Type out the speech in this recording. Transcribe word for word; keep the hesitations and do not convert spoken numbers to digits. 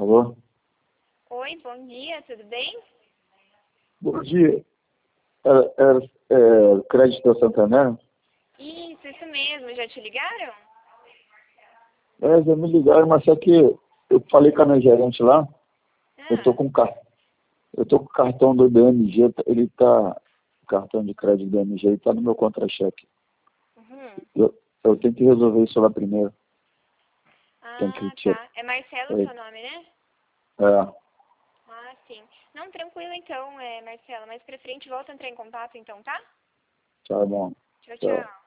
Alô? Oi, bom dia, tudo bem? Bom dia. É, é, é, Crédito Santander? Isso, isso mesmo, já te ligaram? É, já me ligaram, mas só que eu falei com a minha gerente lá, eu tô Ah, com car... eu tô com o cartão do B M G, ele tá, o cartão de crédito do B M G, ele tá no meu contra-cheque. uhum. Eu, eu tenho que resolver isso lá primeiro. Tem que Ah, tirar. tá. É Marcelo o É, seu nome, né? é, Ah, sim. Não, tranquilo então, é, Marcela. Mais pra frente volta a entrar em contato então, tá? tá bom. Tchau, Tá. tchau.